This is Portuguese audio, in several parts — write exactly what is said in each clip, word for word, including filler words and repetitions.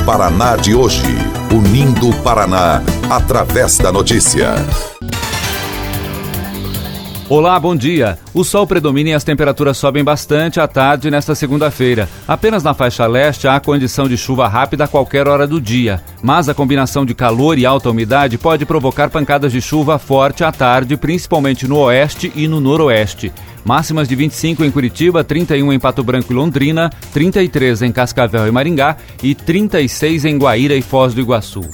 Paraná de hoje, unindo o Paraná através da notícia. Olá, bom dia. O sol predomina e as temperaturas sobem bastante à tarde nesta segunda-feira. Apenas na faixa leste há condição de chuva rápida a qualquer hora do dia. Mas a combinação de calor e alta umidade pode provocar pancadas de chuva forte à tarde, principalmente no oeste e no noroeste. Máximas de vinte e cinco em Curitiba, trinta e um em Pato Branco e Londrina, trinta e três em Cascavel e Maringá e trinta e seis em Guaíra e Foz do Iguaçu.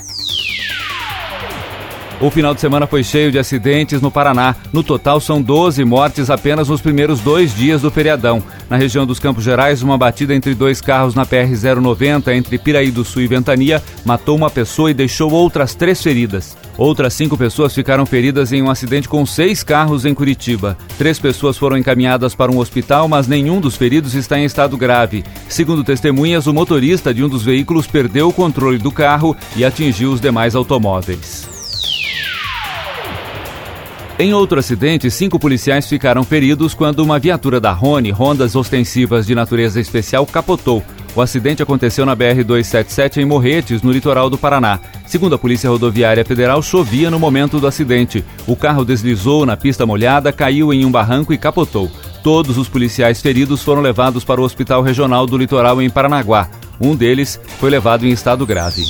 O final de semana foi cheio de acidentes no Paraná. No total, são doze mortes apenas nos primeiros dois dias do feriadão. Na região dos Campos Gerais, uma batida entre dois carros na P R zero noventa, entre Piraí do Sul e Ventania, matou uma pessoa e deixou outras três feridas. Outras cinco pessoas ficaram feridas em um acidente com seis carros em Curitiba. Três pessoas foram encaminhadas para um hospital, mas nenhum dos feridos está em estado grave. Segundo testemunhas, o motorista de um dos veículos perdeu o controle do carro e atingiu os demais automóveis. Em outro acidente, cinco policiais ficaram feridos quando uma viatura da Rony, Rondas Ostensivas de Natureza Especial, capotou. O acidente aconteceu na B R duzentos e setenta e sete em Morretes, no litoral do Paraná. Segundo a Polícia Rodoviária Federal, chovia no momento do acidente. O carro deslizou na pista molhada, caiu em um barranco e capotou. Todos os policiais feridos foram levados para o Hospital Regional do Litoral em Paranaguá. Um deles foi levado em estado grave.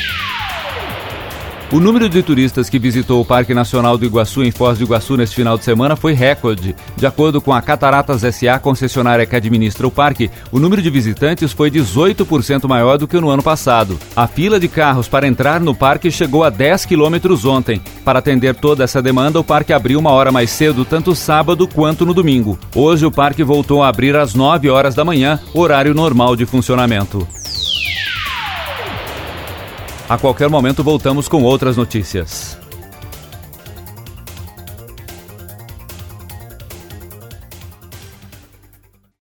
O número de turistas que visitou o Parque Nacional do Iguaçu em Foz do Iguaçu neste final de semana foi recorde. De acordo com a Cataratas S A, concessionária que administra o parque, o número de visitantes foi dezoito por cento maior do que no ano passado. A fila de carros para entrar no parque chegou a dez quilômetros ontem. Para atender toda essa demanda, o parque abriu uma hora mais cedo, tanto sábado quanto no domingo. Hoje o parque voltou a abrir às nove horas da manhã, horário normal de funcionamento. A qualquer momento voltamos com outras notícias.